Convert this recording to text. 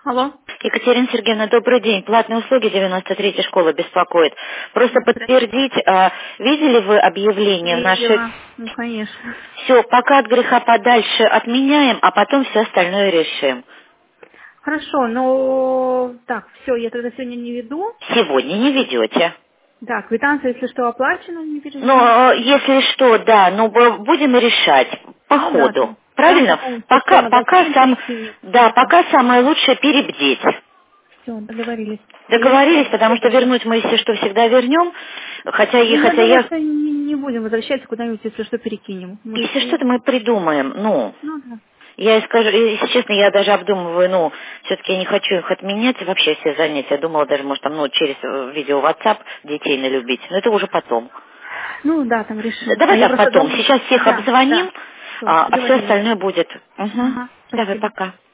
Алло. Екатерина Сергеевна, добрый день. Платные услуги 93-я школа беспокоит. Просто Здравствуйте. подтвердить, видели вы объявление в нашей... Видела. Ну, конечно. Все, пока от греха подальше отменяем, а потом все остальное решим. Хорошо, но так, все, я тогда сегодня не веду. Сегодня не ведете. Да, квитанция, если что, оплачена, не переживай. Но если что, да, но будем решать по Ну да, ходу. там Правильно? потом все Пока, на пока голосование сам, перекинем. да, пока самое лучшее перебдеть. Все, договорились. Я Договорились, сегодня потому что перебью. вернуть мы, если что, всегда вернем. Хотя, Ну, я хотя думаю, я... что не будем возвращаться куда-нибудь, если что, перекинем. Мы Если ж, что-то мы придумаем, ну... ну да. Я и скажу, если честно, я даже обдумываю, ну, все-таки я не хочу их отменять, вообще все занятия. Я думала даже, может, там, ну, через видео WhatsApp детей налюбить. Но это уже потом. Ну да, там решим. А Давай я так просто потом. думаю, Сейчас всех да, обзвоним, да. Все, а все договорились. остальное будет. Угу. Ага, Давай, спасибо. пока.